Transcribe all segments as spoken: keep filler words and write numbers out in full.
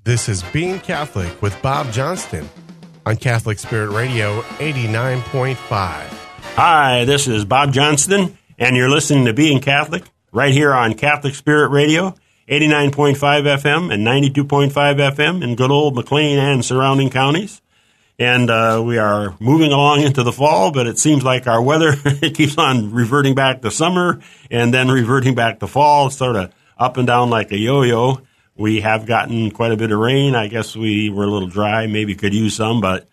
This is Being Catholic with Bob Johnston on Catholic Spirit Radio eighty-nine point five. Hi, this is Bob Johnston, and you're listening to Being Catholic right here on Catholic Spirit Radio, eighty-nine point five F M and ninety-two point five F M in good old McLean and surrounding counties. And uh, we are moving along into the fall, but it seems like our weather it keeps on reverting back to summer and then reverting back to fall, sort of up and down like a yo-yo. We have gotten quite a bit of rain. I guess we were a little dry, maybe could use some, but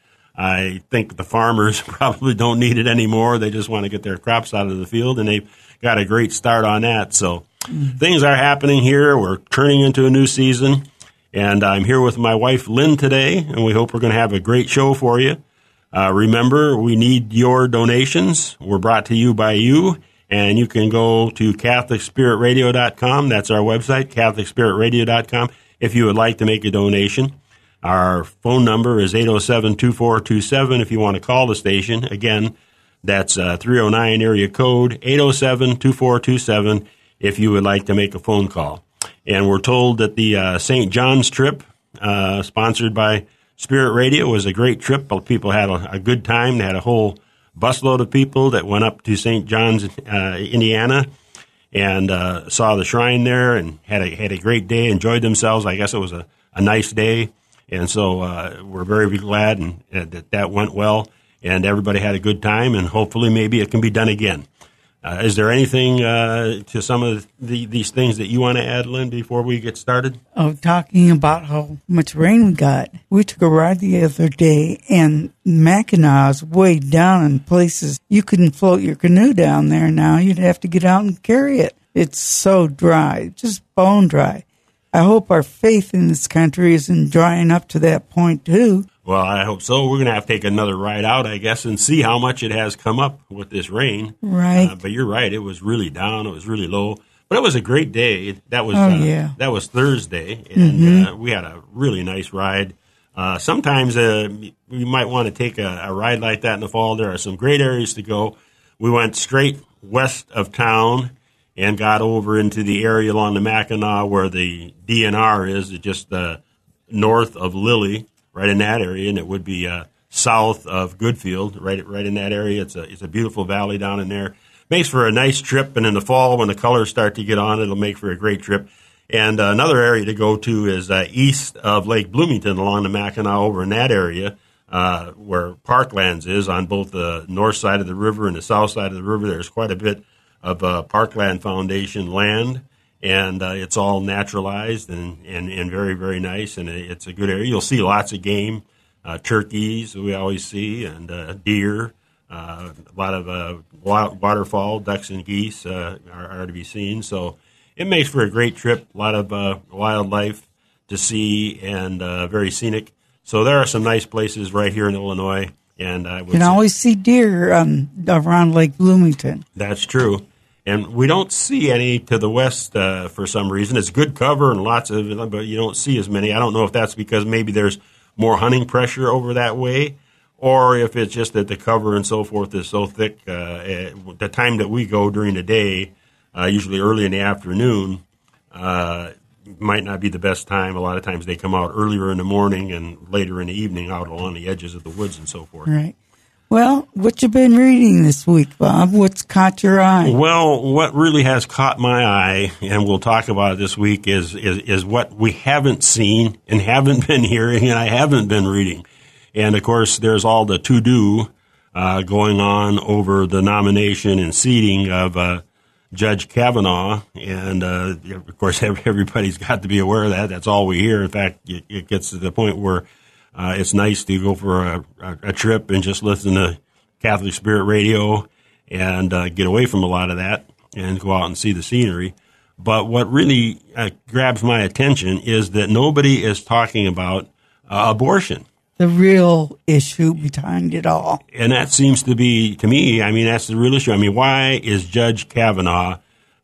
I think the farmers probably don't need it anymore. They just want to get their crops out of the field, and they've got a great start on that. So mm. things are happening here. We're turning into a new season, and I'm here with my wife, Lynn, today, and we hope we're going to have a great show for you. Uh, remember, we need your donations. We're brought to you by you, and you can go to Catholic Spirit Radio dot com. That's our website, Catholic Spirit Radio dot com, if you would like to make a donation. Our phone number is eight oh seven, two four two seven if you want to call the station. Again, that's uh, three oh nine area code, eight oh seven, two four two seven if you would like to make a phone call. And we're told that the uh, Saint John's trip, uh, sponsored by Spirit Radio, was a great trip. People had a, a good time. They had a whole busload of people that went up to Saint John's, uh, Indiana, and uh, saw the shrine there and had a had a great day, enjoyed themselves. I guess it was a, a nice day. And so uh, we're very glad and, uh, that that went well, and everybody had a good time, and hopefully maybe it can be done again. Uh, is there anything uh, to some of the, these things that you want to add, Lynn, before we get started? Oh, talking about how much rain we got. We took a ride the other day, and Mackinac is way down in places. You couldn't float your canoe down there now. You'd have to get out and carry it. It's so dry, just bone dry. I hope our faith in this country isn't drying up to that point, too. Well, I hope so. We're going to have to take another ride out, I guess, and see how much it has come up with this rain. Right. Uh, but you're right. It was really down. It was really low. But it was a great day. That was oh, uh, yeah. that was Thursday, and mm-hmm. uh, we had a really nice ride. Uh, sometimes uh, we might want to take a, a ride like that in the fall. There are some great areas to go. We went straight west of town and got over into the area along the Mackinac where the D N R is, just uh, north of Lilly, right in that area, and it would be uh, south of Goodfield, right right in that area. It's a it's a beautiful valley down in there. Makes for a nice trip, and in the fall when the colors start to get on, it'll make for a great trip. And uh, another area to go to is uh, east of Lake Bloomington along the Mackinac, over in that area uh, where Parklands is on both the north side of the river and the south side of the river. There's quite a bit of uh, Parkland Foundation land, and uh, it's all naturalized and, and, and very, very nice, and it's a good area. You'll see lots of game, uh, turkeys we always see, and uh, deer, uh, a lot of uh, waterfowl, ducks and geese uh, are, are to be seen. So it makes for a great trip, a lot of uh, wildlife to see, and uh, very scenic. So there are some nice places right here in Illinois. And I you can always see deer um, around Lake Bloomington. That's true. And we don't see any to the west uh, for some reason. It's good cover and lots of it, but you don't see as many. I don't know if that's because maybe there's more hunting pressure over that way, or if it's just that the cover and so forth is so thick. Uh, at the time that we go during the day, uh, usually early in the afternoon, uh, might not be the best time. A lot of times they come out earlier in the morning and later in the evening out along the edges of the woods and so forth. Right. Well, what you been reading this week, Bob? What's caught your eye? Well, what really has caught my eye, and we'll talk about it this week, is, is, is what we haven't seen and haven't been hearing and I haven't been reading. And, of course, there's all the to-do uh, going on over the nomination and seating of uh, Judge Kavanaugh. And, uh, of course, everybody's got to be aware of that. That's all we hear. In fact, it, it gets to the point where Uh, it's nice to go for a, a, a trip and just listen to Catholic Spirit Radio and uh, get away from a lot of that and go out and see the scenery. But what really uh, grabs my attention is that nobody is talking about uh, abortion. The real issue behind it all. And that seems to be, to me, I mean, that's the real issue. I mean, why is Judge Kavanaugh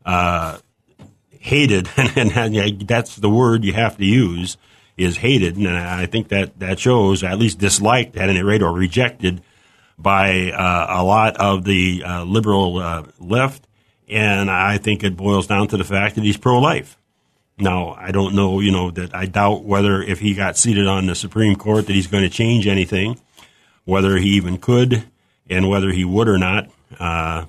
uh, hated? And, and that's the word you have to use. Is hated, and I think that that shows, at least disliked at any rate, or rejected by uh, a lot of the uh, liberal uh, left, and I think it boils down to the fact that he's pro-life. Now, I don't know, you know, that I doubt whether if he got seated on the Supreme Court that he's going to change anything, whether he even could, and whether he would or not. Uh,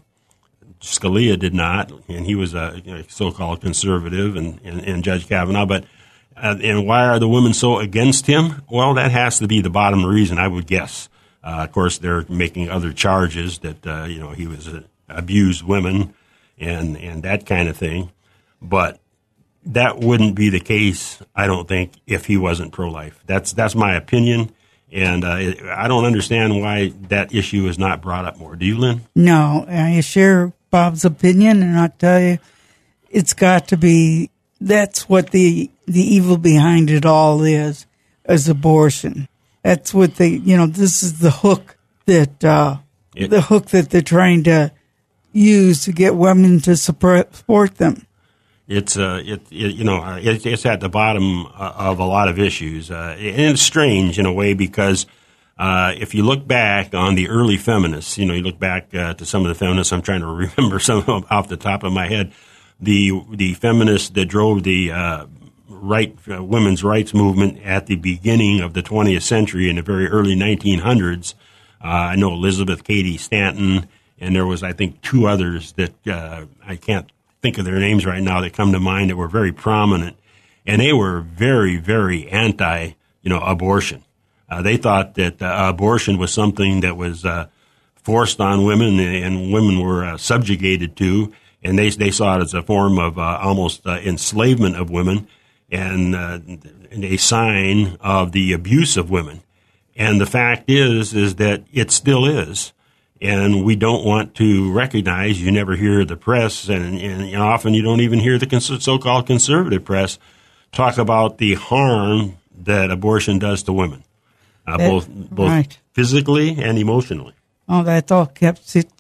Scalia did not, and he was a you know, so-called conservative, and, and, and Judge Kavanaugh. But uh, and why are the women so against him? Well, that has to be the bottom reason, I would guess. Uh, of course, they're making other charges that uh, you know he was uh, abused women and and that kind of thing, but that wouldn't be the case, I don't think, if he wasn't pro-life. That's that's my opinion, and uh, I don't understand why that issue is not brought up more. Do you, Lynn? No, I share Bob's opinion, and I'll tell you, it's got to be, that's what the the evil behind it all is, is abortion. That's what they, you know, this is the hook that, uh, it, the hook that they're trying to use to get women to support them. It's uh, it, it you know, it, it's at the bottom of a lot of issues, uh, and it's strange in a way because uh, if you look back on the early feminists, you know, you look back uh, to some of the feminists. I'm trying to remember some of them off the top of my head. The the feminists that drove the uh, right uh, women's rights movement at the beginning of the twentieth century in the very early nineteen hundreds. Uh, I know Elizabeth Cady Stanton, and there was I think two others that uh, I can't think of their names right now that come to mind that were very prominent, and they were very, very anti, you know, abortion. Uh, they thought that uh, abortion was something that was uh, forced on women and women were uh, subjugated to, and they they saw it as a form of uh, almost uh, enslavement of women and, uh, and a sign of the abuse of women. And the fact is, is that it still is. And we don't want to recognize, you never hear the press, and, and, and often you don't even hear the cons- so-called conservative press talk about the harm that abortion does to women, uh, that, both both right. physically and emotionally. Oh, that's all kept, it,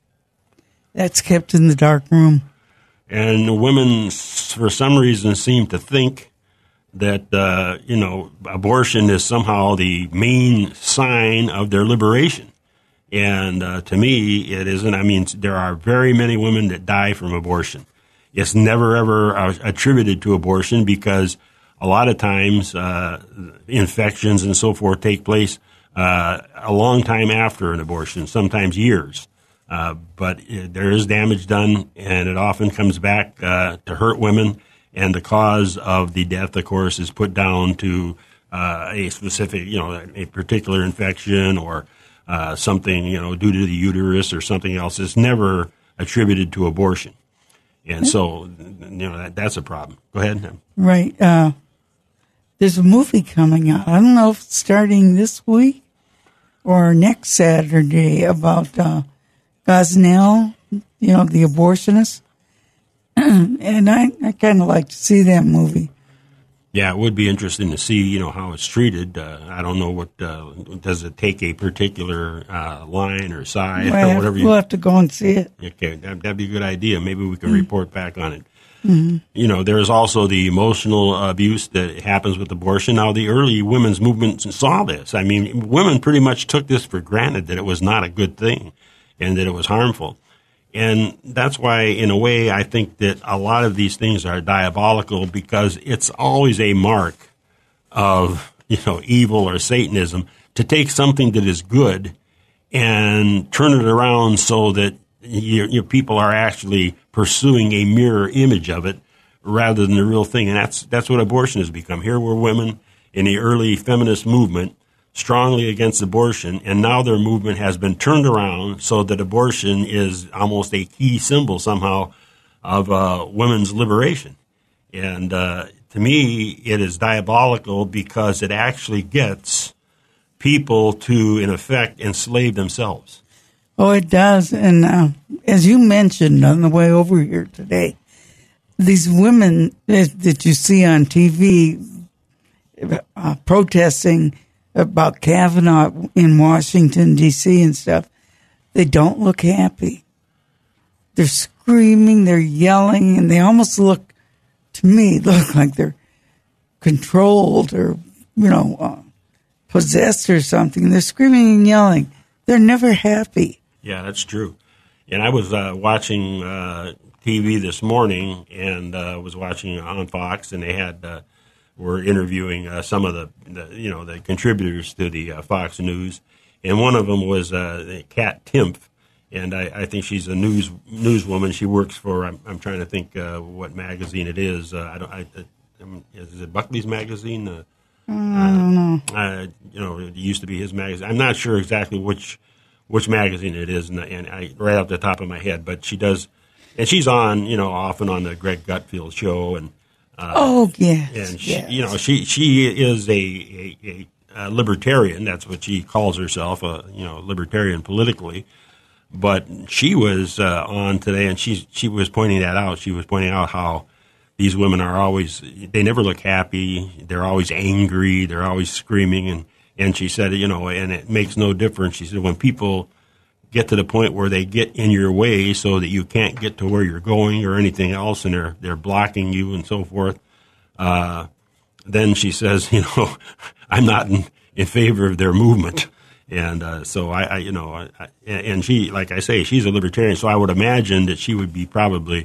that's kept in the dark room. And women, for some reason, seem to think that, uh, you know, abortion is somehow the main sign of their liberation. And uh, to me, it isn't. I mean, there are very many women that die from abortion. It's never, ever uh, attributed to abortion because a lot of times uh, infections and so forth take place uh, a long time after an abortion, sometimes years. Uh, but it, there is damage done, and it often comes back uh, to hurt women. And the cause of the death, of course, is put down to uh, a specific, you know, a particular infection or Uh, something, you know, due to the uterus or something else. Is never attributed to abortion. And so, you know, that, that's a problem. Go ahead. Right. Uh, there's a movie coming out. I don't know if it's starting this week or next Saturday about uh, Gosnell, you know, the abortionist. And I, I kind of like to see that movie. Yeah, it would be interesting to see, you know, how it's treated. Uh, I don't know what, uh, does it take a particular uh, line or side well, or whatever? We'll you, have to go and see it. Okay, that, that'd be a good idea. Maybe we can mm-hmm. report back on it. Mm-hmm. You know, there's also the emotional abuse that happens with abortion. Now, the early women's movement saw this. I mean, women pretty much took this for granted that it was not a good thing and that it was harmful. And that's why, in a way, I think that a lot of these things are diabolical because it's always a mark of, you know, evil or Satanism to take something that is good and turn it around so that your, your people are actually pursuing a mirror image of it rather than the real thing. And that's that's what abortion has become. Here were women in the early feminist movement strongly against abortion, and now their movement has been turned around so that abortion is almost a key symbol somehow of uh, women's liberation. And uh, to me, it is diabolical because it actually gets people to, in effect, enslave themselves. Oh, it does. And uh, as you mentioned on the way over here today, these women that, that you see on T V uh, protesting about Kavanaugh in Washington, D C and stuff, they don't look happy. They're screaming, they're yelling, and they almost look, to me, look like they're controlled or, you know, uh, possessed or something. They're screaming and yelling. They're never happy. Yeah, that's true. And I was uh, watching uh, T V this morning and uh, was watching on Fox, and they had uh, were interviewing uh, some of the, the you know the contributors to the uh, Fox News, and one of them was uh, Kat Timpf, and I, I think she's a news newswoman. She works for I'm, I'm trying to think uh, what magazine it is. Uh, I don't. I, I, is it Buckley's magazine? Uh, I don't know. Uh, you know, it used to be his magazine. I'm not sure exactly which which magazine it is, and, and I right off the top of my head. But she does, and she's on, you know, often on the Greg Gutfield show, and uh, oh yes, and she, yes. you know, she she is a, a, a, a libertarian. That's what she calls herself, a you know, libertarian politically. But she was uh, on today, and she she was pointing that out. She was pointing out how these women are always, they never look happy. They're always angry. They're always screaming. And, and she said, you know, and it makes no difference. She said, when people get to the point where they get in your way so that you can't get to where you're going or anything else, and they're, they're blocking you and so forth, uh, then she says, you know, I'm not in, in favor of their movement. And uh, so I, I, you know, I, I, and she, like I say, she's a libertarian. So I would imagine that she would be probably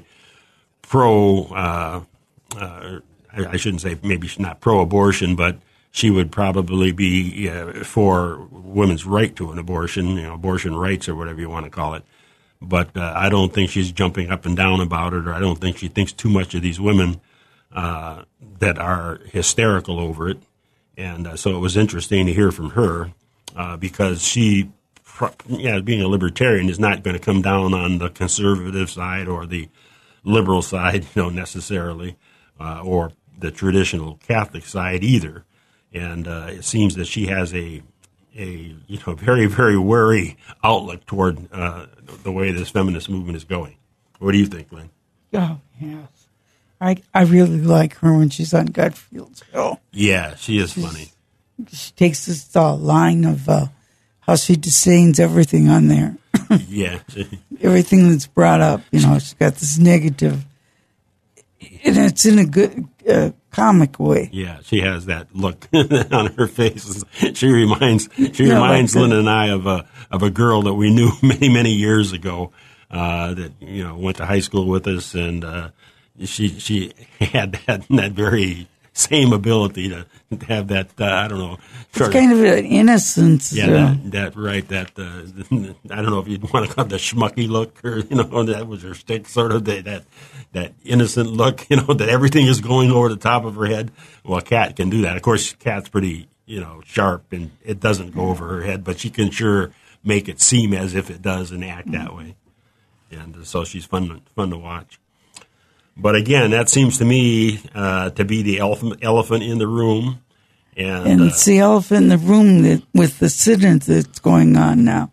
pro, uh, uh, I, I shouldn't say maybe she's not pro-abortion, but she would probably be uh, for women's right to an abortion, you know, abortion rights or whatever you want to call it. But uh, I don't think she's jumping up and down about it, or I don't think she thinks too much of these women uh, that are hysterical over it. And uh, so it was interesting to hear from her uh, because she, yeah, being a libertarian is not going to come down on the conservative side or the liberal side, you know, necessarily, uh, or the traditional Catholic side either. And uh, it seems that she has a, a you know, very, very wary outlook toward uh, the way this feminist movement is going. What do you think, Lynn? Oh, yes. I I really like her when she's on Gutfield's show. Yeah, she is She's, funny. She takes this uh, line of uh, how she disdains everything on there. Yeah. Everything that's brought up, you know, she's got this negative, and it's in a good uh, comic way. Yeah, she has that look on her face. She reminds she Yeah, reminds like Lynn and I of a of a girl that we knew many many years ago uh, that you know went to high school with us, and uh, she she had that that very same ability to have that uh, I don't know. It's kind of an innocence. Yeah, uh, that, that right. That uh, I don't know if you'd want to call it the schmucky look, or you know, that was her stick, sort of the, that that innocent look. You know, that everything is going over the top of her head. Well, Kat can do that. Of course, Kat's pretty, you know, sharp, and it doesn't go over her head, but she can sure make it seem as if it does and act that way. And so she's fun fun to watch. But again, that seems to me uh, to be the elephant elephant in the room. And, and uh, it's the elephant in the room that, with the sit-in that's going on now.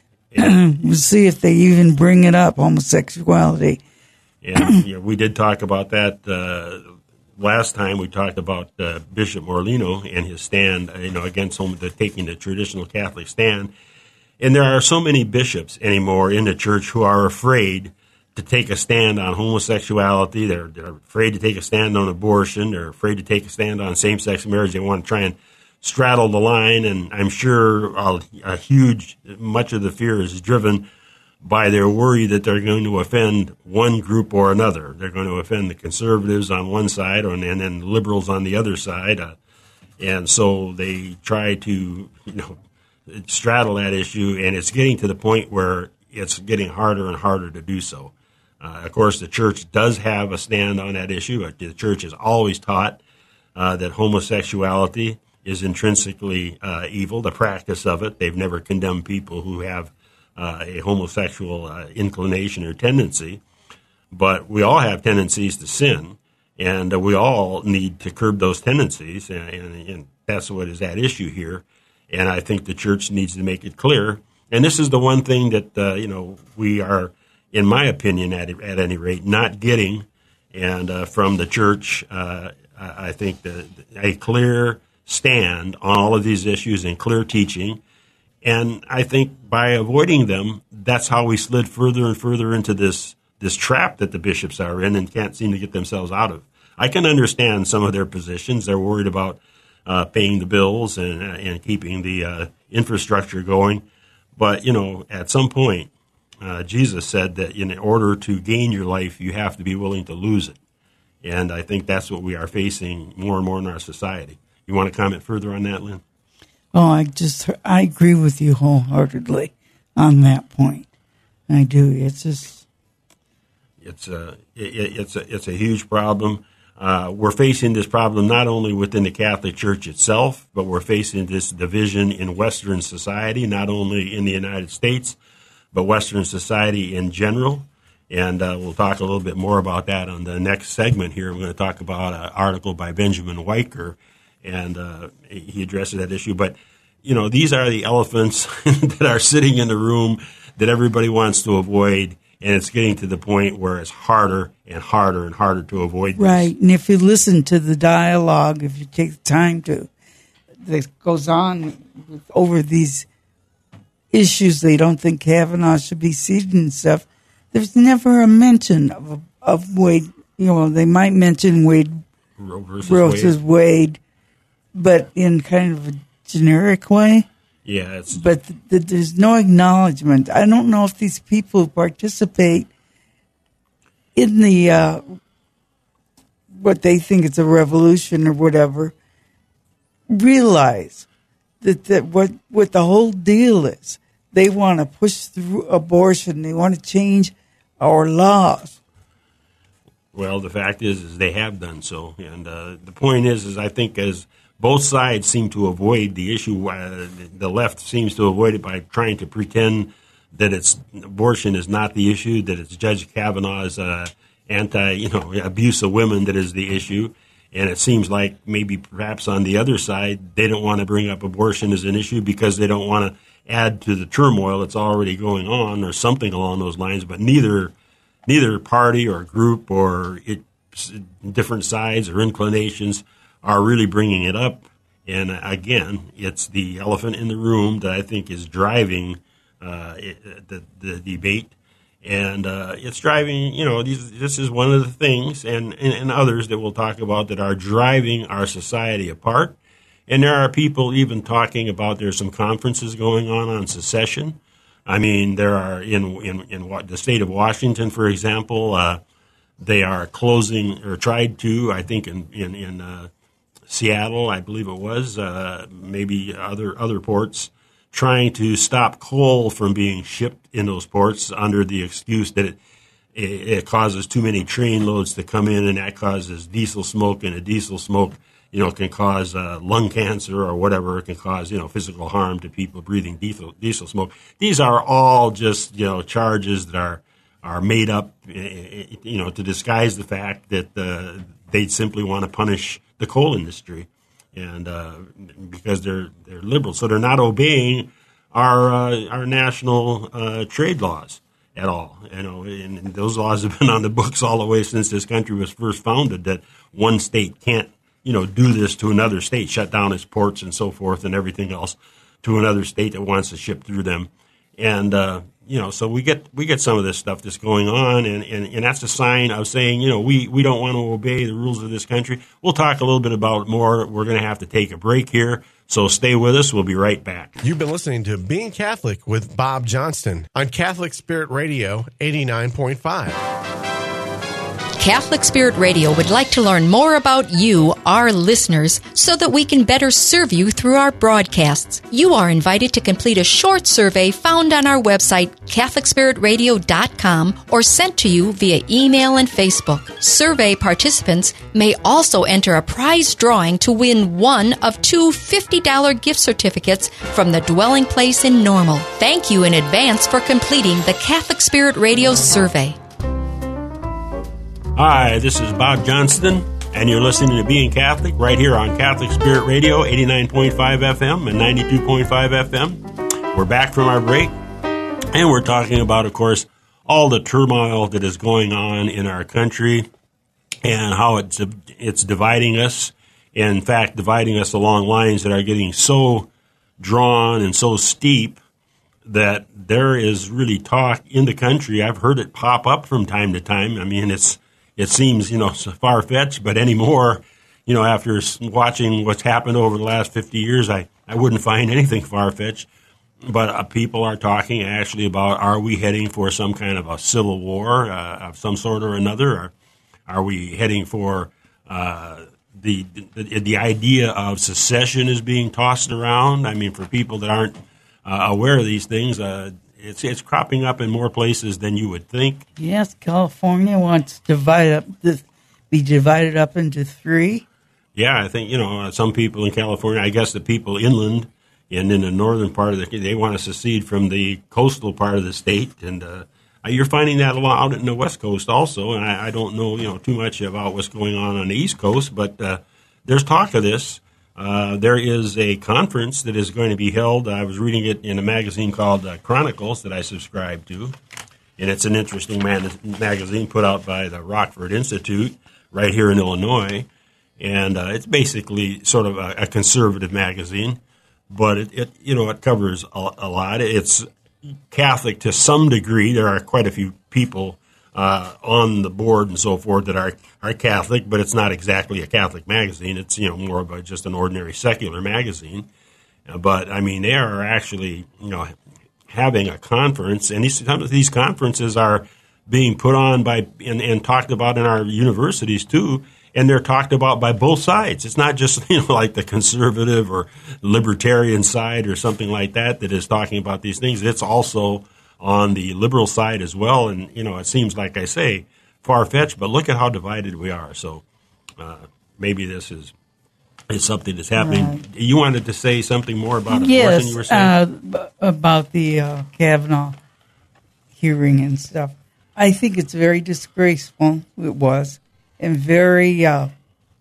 We'll see if they even bring it up, homosexuality. And you know, we did talk about that uh, last time. We talked about uh, Bishop Morlino and his stand, uh, you know, against hom- the, taking the traditional Catholic stand. And there are so many bishops anymore in the church who are afraid to take a stand on homosexuality. They're, they're afraid to take a stand on abortion. They're afraid to take a stand on same-sex marriage. They want to try and straddle the line, and I'm sure a, a huge, much of the fear is driven by their worry that they're going to offend one group or another. They're going to offend the conservatives on one side and, and then the liberals on the other side. Uh, and so they try to, you know, straddle that issue, and it's getting to the point where it's getting harder and harder to do so. Uh, of course, the church does have a stand on that issue. The church has always taught uh, that homosexuality is intrinsically uh, evil, the practice of it. They've never condemned people who have uh, a homosexual uh, inclination or tendency. But we all have tendencies to sin, and uh, we all need to curb those tendencies, and, and, and that's what is at issue here. And I think the church needs to make it clear. And this is the one thing that, uh, you know, we are, in my opinion, at at any rate, not getting, and uh, from the church, uh, I think the, a clear stand on all of these issues and clear teaching. And I think by avoiding them, that's how we slid further and further into this this trap that the bishops are in and can't seem to get themselves out of. I can understand some of their positions. They're worried about uh, paying the bills and and keeping the uh, infrastructure going. But, you know, at some point, uh, Jesus said that in order to gain your life, you have to be willing to lose it. And I think that's what we are facing more and more in our society. You want to comment further on that, Lynn? Oh, I just, I agree with you wholeheartedly on that point. I do. It's just... It's a, it, it's a, it's a huge problem. Uh, we're facing this problem not only within the Catholic Church itself, but we're facing this division in Western society, not only in the United States, but Western society in general. And uh, we'll talk a little bit more about that on the next segment here. We're going to talk about an article by Benjamin Weicker, and uh, he addresses that issue. But, you know, these are the elephants that are sitting in the room that everybody wants to avoid. And it's getting to the point where it's harder and harder and harder to avoid this. Right. And if you listen to the dialogue, if you take the time to, that goes on over these issues, they don't think Kavanaugh should be seated and stuff. There's never a mention of of Wade. You know, they might mention Wade Roe versus, versus Wade. Wade, but in kind of a generic way. Yeah, it's, but th- th- there's no acknowledgement. I don't know if these people who participate in the uh, what they think is a revolution or whatever realize that, that what what the whole deal is. They want to push through abortion. They want to change our laws. Well, the fact is, is they have done so, and uh, the point is, is I think as both sides seem to avoid the issue. Uh, the left seems to avoid it by trying to pretend that it's abortion is not the issue, that it's Judge Kavanaugh's uh, anti, you know, abuse of women that is the issue. And it seems like maybe perhaps on the other side, they don't want to bring up abortion as an issue because they don't want to add to the turmoil that's already going on or something along those lines. But neither neither party or group or it, different sides or inclinations are really bringing it up. And again, it's the elephant in the room that I think is driving uh, it, the, the debate. And uh, it's driving, you know, these, this is one of the things, and, and, and others that we'll talk about, that are driving our society apart. And there are people even talking about, there's some conferences going on on secession. I mean, there are, in, in, in what, the state of Washington, for example, uh, they are closing, or tried to, I think in, in, in uh, Seattle, I believe it was, uh, maybe other other ports, trying to stop coal from being shipped in those ports under the excuse that it, it, it causes too many train loads to come in, and that causes diesel smoke, and a diesel smoke, you know, can cause uh, lung cancer or whatever. It can cause, you know, physical harm to people breathing diesel, diesel smoke. These are all just, you know, charges that are, are made up, you know, to disguise the fact that uh, they simply want to punish the coal industry. And uh, because they're they're liberal, so they're not obeying our uh, our national uh, trade laws at all. You know, and, and those laws have been on the books all the way since this country was first founded. That one state can't, you know, do this to another state, shut down its ports and so forth, and everything else to another state that wants to ship through them. And uh, you know, so we get we get some of this stuff that's going on, and, and, and that's a sign of saying, you know, we, we don't want to obey the rules of this country. We'll talk a little bit about it more. We're going to have to take a break here, so stay with us. We'll be right back. You've been listening to Being Catholic with Bob Johnston on Catholic Spirit Radio eighty-nine point five. Catholic Spirit Radio would like to learn more about you, our listeners, so that we can better serve you through our broadcasts. You are invited to complete a short survey found on our website, Catholic Spirit Radio dot com, or sent to you via email and Facebook. Survey participants may also enter a prize drawing to win one of two fifty dollars gift certificates from the Dwelling Place in Normal. Thank you in advance for completing the Catholic Spirit Radio survey. Hi, this is Bob Johnston, and you're listening to Being Catholic right here on Catholic Spirit Radio, eighty-nine point five F M and ninety-two point five F M. We're back from our break, and we're talking about, of course, all the turmoil that is going on in our country and how it's it's dividing us, in fact, dividing us along lines that are getting so drawn and so steep that there is really talk in the country. I've heard it pop up from time to time. I mean, it's It seems, you know, far-fetched, but anymore, you know, after watching what's happened over the last fifty years, I, I wouldn't find anything far-fetched. but uh, people are talking actually about, are we heading for some kind of a civil war uh, of some sort or another? Or are we heading for uh, the, the the idea of secession is being tossed around? I mean, for people that aren't uh, aware of these things, uh, it's it's cropping up in more places than you would think. Yes, California wants to divide up the, be divided up into three. Yeah, I think, you know, some people in California, I guess the people inland and in the northern part of the, they want to secede from the coastal part of the state, and uh, you're finding that a lot out in the West Coast also. And I, I don't know, you know, too much about what's going on on the East Coast, but uh, there's talk of this. Uh, there is a conference that is going to be held. I was reading it in a magazine called uh, Chronicles that I subscribe to, and it's an interesting man- magazine put out by the Rockford Institute right here in Illinois, and uh, it's basically sort of a, a conservative magazine. But it, it, you know, it covers a, a lot. It's Catholic to some degree. There are quite a few people uh, on the board and so forth that are, are Catholic, but it's not exactly a Catholic magazine. It's, you know, more of a, just an ordinary secular magazine. Uh, but I mean, they are actually, you know, having a conference, and these some of these conferences are being put on by and, and talked about in our universities too. And they're talked about by both sides. It's not just, you know, like the conservative or libertarian side or something like that that is talking about these things. It's also on the liberal side as well. And, you know, it seems, like I say, far-fetched, but look at how divided we are. So uh, maybe this is, is something that's happening. Right. You wanted to say something more about abortion, yes, you were saying? Uh, about the uh, Kavanaugh hearing and stuff. I think it's very disgraceful. It was. And very uh,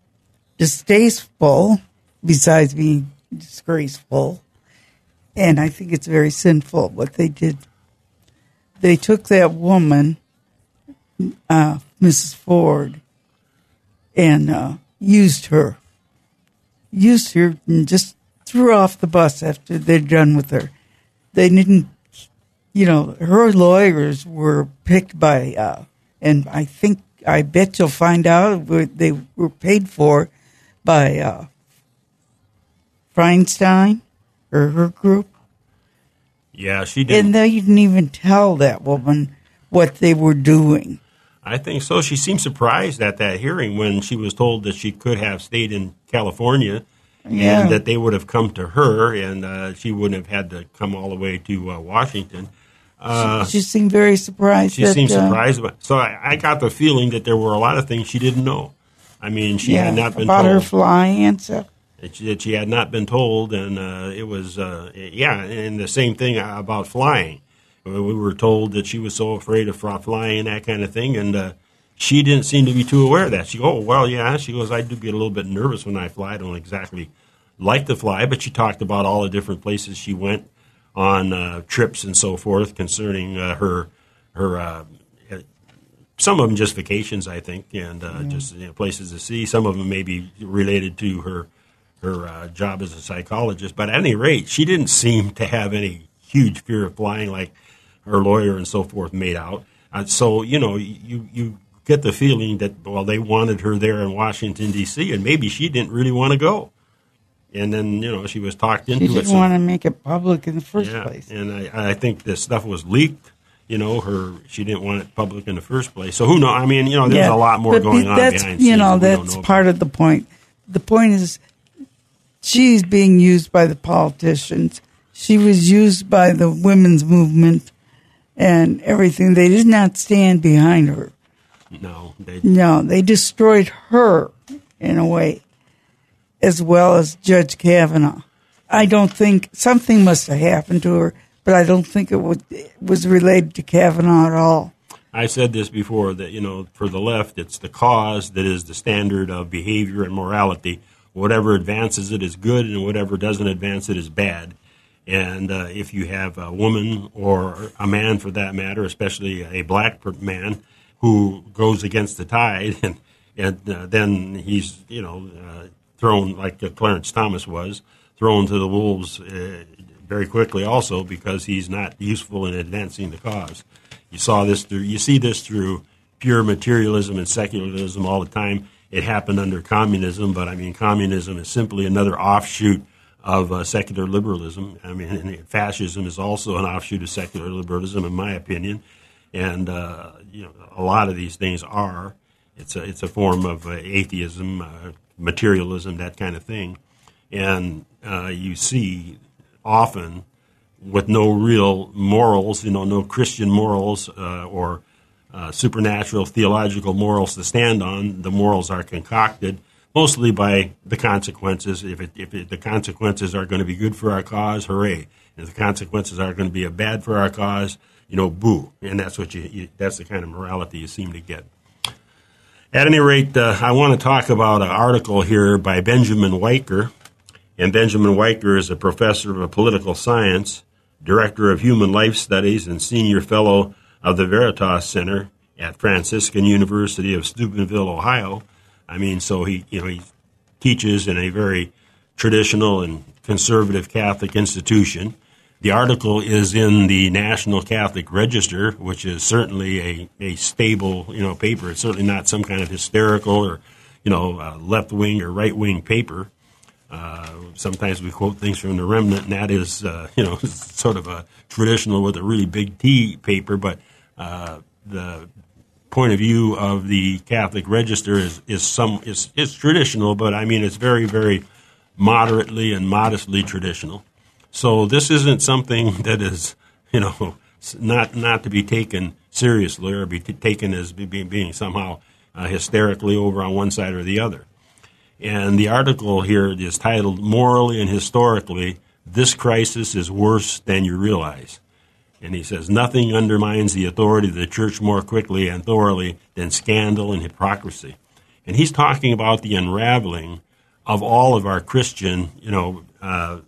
distasteful, besides being disgraceful. And I think it's very sinful what they did. They took that woman, uh, Missus Ford, and uh, used her. Used her and just threw her off the bus after they're done with her. They didn't, you know, her lawyers were picked by, uh, and I think, I bet you'll find out they were paid for by uh, Feinstein or her group. Yeah, she did. And they didn't even tell that woman what they were doing. I think so. She seemed surprised at that hearing when she was told that she could have stayed in California yeah. and that they would have come to her and uh, she wouldn't have had to come all the way to uh, Washington. Uh, she, she seemed very surprised. She that, seemed surprised. Uh, about, so I, I got the feeling that there were a lot of things she didn't know. I mean, she yeah, had not been about told. her flying and stuff. That she, that she had not been told, and uh, it was, uh, yeah, and the same thing about flying. We were told that she was so afraid of flying and that kind of thing, and uh, she didn't seem to be too aware of that. She goes, oh, well, yeah. She goes, I do get a little bit nervous when I fly. I don't exactly like to fly, but she talked about all the different places she went on uh, trips and so forth concerning uh, her, her uh, some of them just vacations, I think, and uh, mm. just you know, places to see. Some of them may be related to her her uh, job as a psychologist. But at any rate, she didn't seem to have any huge fear of flying like her lawyer and so forth made out. Uh, so, you know, you, you get the feeling that, well, they wanted her there in Washington, D C, and maybe she didn't really want to go. And then, you know, she was talked into it. She didn't so, want to make it public in the first yeah, place. And I, I think this stuff was leaked. You know, her she didn't want it public in the first place. So who knows? I mean, you know, there's yeah, a lot more going on that's, behind you scenes. know, that that's know part about. of the point. The point is she's being used by the politicians. She was used by the women's movement and everything. They did not stand behind her. No. They, no, they destroyed her in a way, as well as Judge Kavanaugh. I don't think something must have happened to her, but I don't think it, would, it was related to Kavanaugh at all. I said this before, that, you know, for the left, it's the cause that is the standard of behavior and morality. Whatever advances it is good, and whatever doesn't advance it is bad. And uh, if you have a woman or a man, for that matter, especially a black man, who goes against the tide, and, and uh, then he's, you know, uh, thrown, like uh, Clarence Thomas was, thrown to the wolves uh, very quickly also because he's not useful in advancing the cause. You saw this through, you see this through pure materialism and secularism all the time. It happened under communism, but I mean, communism is simply another offshoot of uh, secular liberalism. I mean, and fascism is also an offshoot of secular liberalism, in my opinion. And uh, you know, a lot of these things are. It's a it's a form of uh, atheism, uh, materialism, that kind of thing. And uh, you see often, with no real morals, you know, no Christian morals uh, or uh, supernatural theological morals to stand on, the morals are concocted mostly by the consequences. If it, if it, the consequences are going to be good for our cause, hooray! If the consequences are going to be bad for our cause, you know, boo! And that's what you, you that's the kind of morality you seem to get. At any rate, uh, I want to talk about an article here by Benjamin Weicker. And Benjamin Weicker is a professor of political science, director of human life studies, and senior fellow of the Veritas Center at Franciscan University of Steubenville, Ohio. I mean, so he, you know, he teaches in a very traditional and conservative Catholic institution. The article is in the National Catholic Register, which is certainly a, a stable, you know, paper. It's certainly not some kind of hysterical or, you know, uh, left-wing or right-wing paper. Uh, sometimes we quote things from the Remnant, and that is, uh, you know, sort of a traditional with a really big T paper. But uh, the point of view of the Catholic Register is is some is is traditional, but I mean it's very very moderately and modestly traditional. So this isn't something that is, you know, not not to be taken seriously or be t- taken as being, being somehow uh, hysterically over on one side or the other. And the article here is titled, "Morally and Historically, This Crisis is Worse Than You Realize." And he says, nothing undermines the authority of the church more quickly and thoroughly than scandal and hypocrisy. And he's talking about the unraveling of all of our Christian, you know, uh,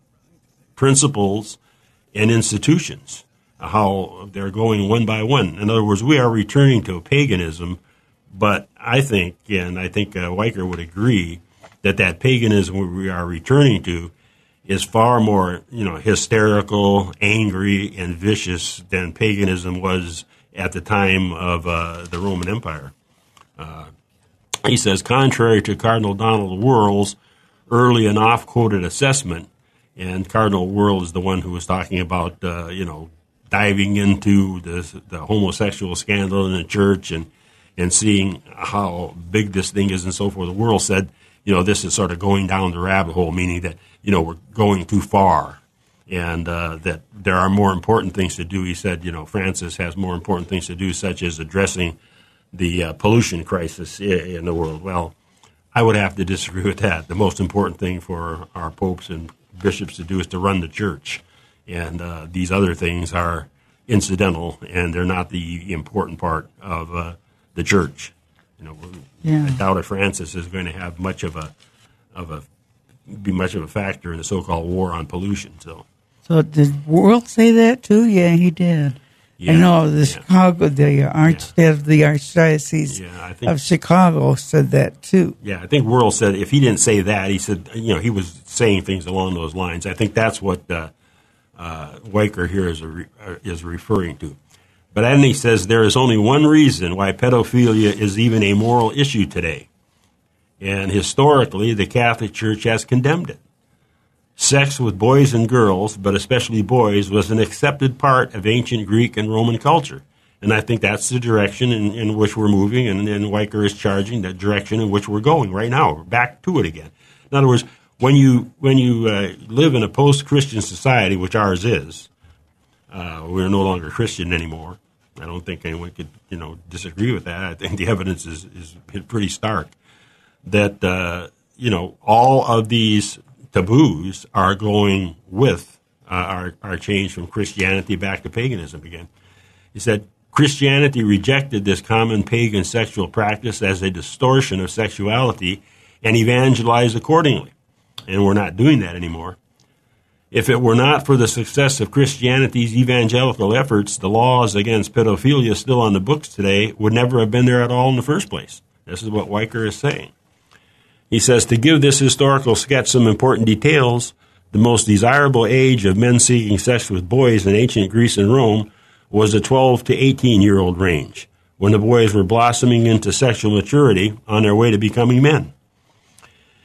principles and institutions, how they're going one by one. In other words, we are returning to paganism, but I think, and I think uh, Weicker would agree, that that paganism we are returning to is far more, you know, hysterical, angry, and vicious than paganism was at the time of uh, the Roman Empire. Uh, he says, contrary to Cardinal Donald Wuerl's early and oft-quoted assessment, and Cardinal Wuerl is the one who was talking about, uh, you know, diving into the, the homosexual scandal in the church and, and seeing how big this thing is and so forth. Wuerl said, you know, this is sort of going down the rabbit hole, meaning that, you know, we're going too far and uh, that there are more important things to do. He said, you know, Francis has more important things to do, such as addressing the uh, pollution crisis in the world. Well, I would have to disagree with that. The most important thing for our popes and bishops to do is to run the church. And uh, these other things are incidental, and they're not the important part of uh, the church. You know, yeah. I doubt if Francis is going to have much of a of a be much of a factor in the so-called war on pollution. So, so did Wuerl say that too? Yeah, he did. Yeah, I know the yeah. Chicago, the arch yeah. of the archdiocese yeah, I think, of Chicago said that too. Yeah, I think Wuerl said if he didn't say that, he said, you know, he was saying things along those lines. I think that's what uh, uh, Weicker here is a re, uh, is referring to. But then he says there is only one reason why pedophilia is even a moral issue today. And historically, the Catholic Church has condemned it. Sex with boys and girls, but especially boys, was an accepted part of ancient Greek and Roman culture. And I think that's the direction in, in which we're moving, and, and Weicker is charging that direction in which we're going right now. We're back to it again. In other words, when you when you uh, live in a post-Christian society, which ours is, Uh, we're no longer Christian anymore. I don't think anyone could, you know, disagree with that. I think the evidence is, is pretty stark that, uh, you know, all of these taboos are going with uh, our, our change from Christianity back to paganism again. He said, Christianity rejected this common pagan sexual practice as a distortion of sexuality and evangelized accordingly. And we're not doing that anymore. If it were not for the success of Christianity's evangelical efforts, the laws against pedophilia still on the books today would never have been there at all in the first place. This is what Weicker is saying. He says, to give this historical sketch some important details, the most desirable age of men seeking sex with boys in ancient Greece and Rome was the twelve to eighteen-year-old range, when the boys were blossoming into sexual maturity on their way to becoming men.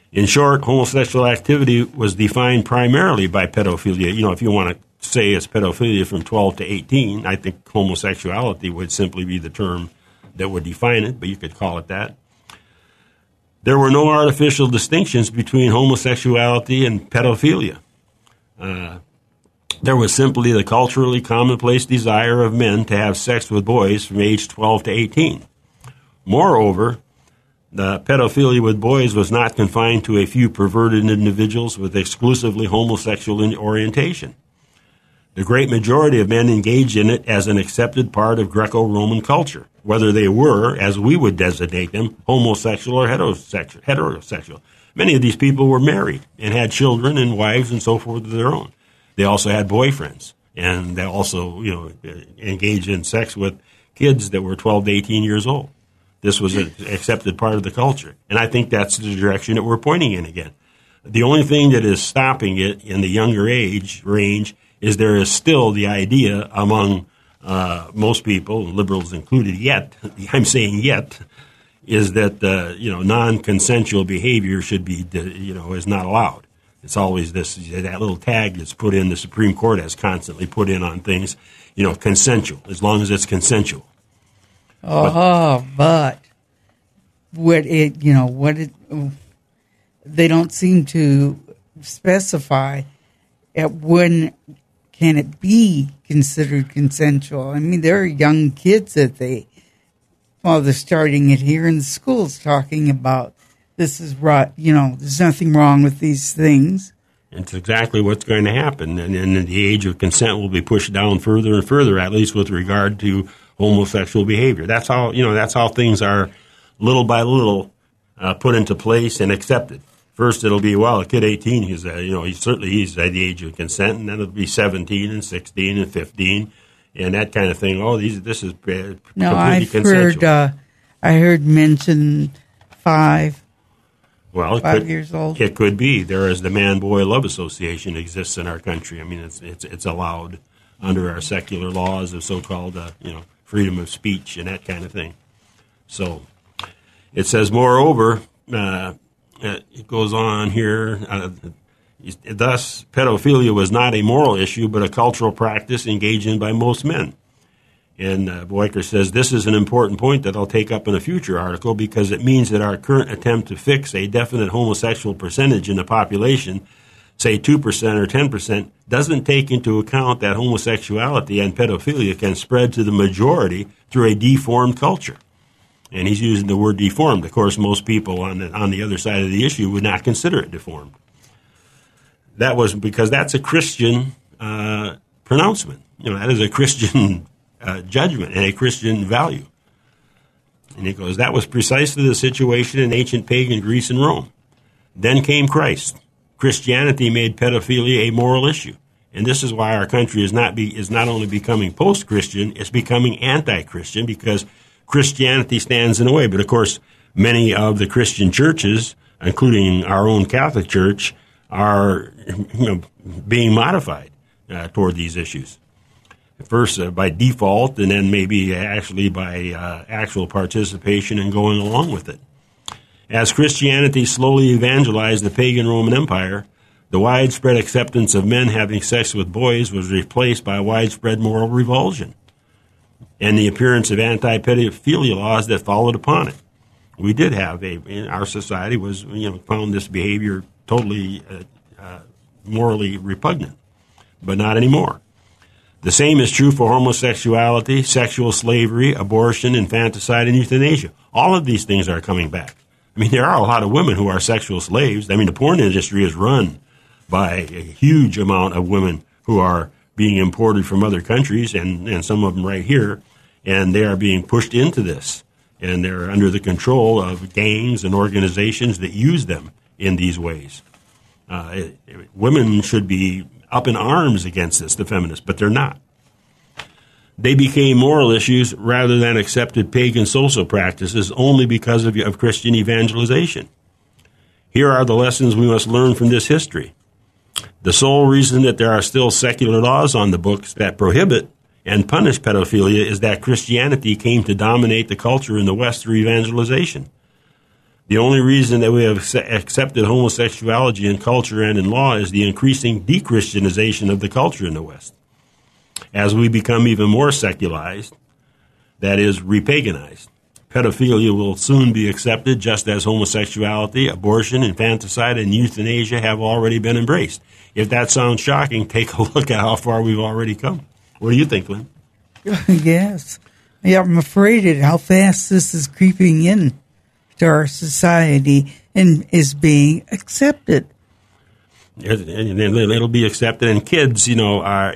In short, homosexual activity was defined primarily by pedophilia. You know, if you want to say it's pedophilia from twelve to eighteen, I think homosexuality would simply be the term that would define it, but you could call it that. There were no artificial distinctions between homosexuality and pedophilia. Uh, there was simply the culturally commonplace desire of men to have sex with boys from age twelve to eighteen. Moreover, the pedophilia with boys was not confined to a few perverted individuals with exclusively homosexual orientation. The great majority of men engaged in it as an accepted part of Greco-Roman culture, whether they were, as we would designate them, homosexual or heterosexual. heterosexual. Many of these people were married and had children and wives and so forth of their own. They also had boyfriends, and they also, you know, engaged in sex with kids that were twelve to eighteen years old. This was an accepted part of the culture, and I think that's the direction that we're pointing in again. The only thing that is stopping it in the younger age range is there is still the idea among uh, most people, liberals included, yet, I'm saying yet, is that, uh, you know, non-consensual behavior should be, you know, is not allowed. It's always this, that little tag that's put in, the Supreme Court has constantly put in on things, you know, consensual, as long as it's consensual. Oh, but, but what it, you know, what it, they don't seem to specify at when can it be considered consensual. I mean, there are young kids that they, well, they're starting it here in the schools, talking about this is right, you know, there's nothing wrong with these things. It's exactly what's going to happen, and, and the age of consent will be pushed down further and further, at least with regard to homosexual behavior. That's how, you know, that's how things are little by little uh, put into place and accepted. First, it'll be, well, a kid eighteen, he's, uh, you know, he's certainly he's at the age of consent, and then it'll be seventeen and sixteen and fifteen, and that kind of thing. Oh, these, this is uh, completely no, I've consensual. Heard, uh, I heard mention five. Well, it Five could, years old. It could be. There is the Man-Boy Love Association exists in our country. I mean, it's it's it's allowed under our secular laws of so-called, uh, you know, freedom of speech and that kind of thing. So it says, moreover, uh, it goes on here, uh, thus, pedophilia was not a moral issue, but a cultural practice engaged in by most men. And uh, Boyker says, this is an important point that I'll take up in a future article because it means that our current attempt to fix a definite homosexual percentage in the population, say two percent or ten percent, doesn't take into account that homosexuality and pedophilia can spread to the majority through a deformed culture. And he's using the word deformed. Of course, most people on the, on the other side of the issue would not consider it deformed. That was because that's a Christian uh, pronouncement. You know, that is a Christian Uh, judgment and a Christian value. And he goes, that was precisely the situation in ancient pagan Greece and Rome. Then came Christ. Christianity made pedophilia a moral issue. And this is why our country is not be, is not only becoming post-Christian, it's becoming anti-Christian because Christianity stands in the way. But of course, many of the Christian churches, including our own Catholic Church, are, you know, being modified uh, toward these issues. First uh, by default, and then maybe actually by uh, actual participation and going along with it. As Christianity slowly evangelized the pagan Roman Empire, the widespread acceptance of men having sex with boys was replaced by widespread moral revulsion and the appearance of anti-pedophilia laws that followed upon it. We did have a, in our society was, you know, found this behavior totally uh, uh, morally repugnant, but not anymore. The same is true for homosexuality, sexual slavery, abortion, infanticide, and euthanasia. All of these things are coming back. I mean, there are a lot of women who are sexual slaves. I mean, the porn industry is run by a huge amount of women who are being imported from other countries, and, and some of them right here, and they are being pushed into this. And they're under the control of gangs and organizations that use them in these ways. Uh, it, it, women should be up in arms against this, the feminists, but they're not. They became moral issues rather than accepted pagan social practices only because of, of Christian evangelization. Here are the lessons we must learn from this history. The sole reason that there are still secular laws on the books that prohibit and punish pedophilia is that Christianity came to dominate the culture in the West through evangelization. The only reason that we have accepted homosexuality in culture and in law is the increasing de-Christianization of the culture in the West. As we become even more secularized, that is, repaganized, pedophilia will soon be accepted just as homosexuality, abortion, infanticide, and euthanasia have already been embraced. If that sounds shocking, take a look at how far we've already come. What do you think, Lynn? Yes. Yeah, I'm afraid at how fast this is creeping in to our society and is being accepted. It'll be accepted. And kids, you know, are,